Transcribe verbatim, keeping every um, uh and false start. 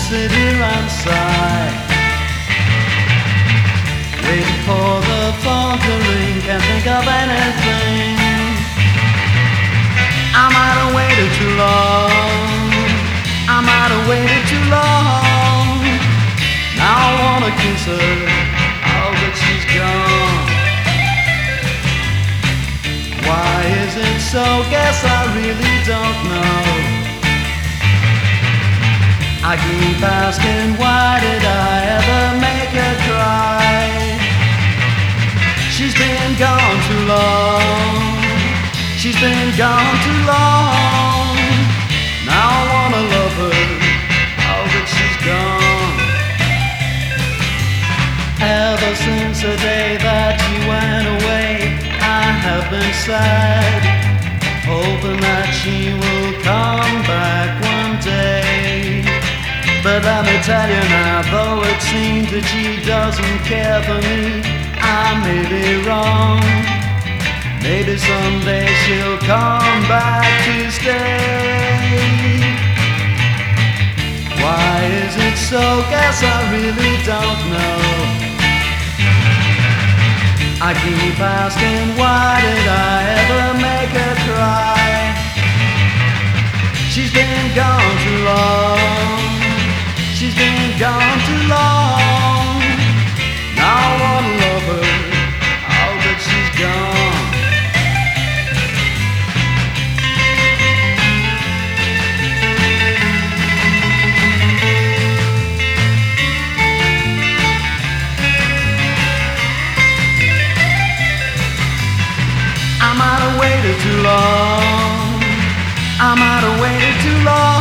sit here and sigh, waiting for the phone to ring, can't think of anything. I might have waited too long, I might have waited too long. Now I wanna kiss her, oh but she's gone. Why is it so? Guess I really don't know. I keep asking, why did I ever make her cry? She's been gone too long, she's been gone too long. Now I wanna love her, oh but she's gone. Ever since the day that she went away, I have been sad, hoping that she will come back one day. But let me tell you now, though it seems that she doesn't care for me, I may be wrong. Maybe someday she'll come back to stay. Why is it so? Guess I really don't know. I keep asking, why did I ever make her cry? She's been gone too long, she's been gone too long. Now I wanna love her, oh but she's gone. I might have waited too long, I might have waited too long.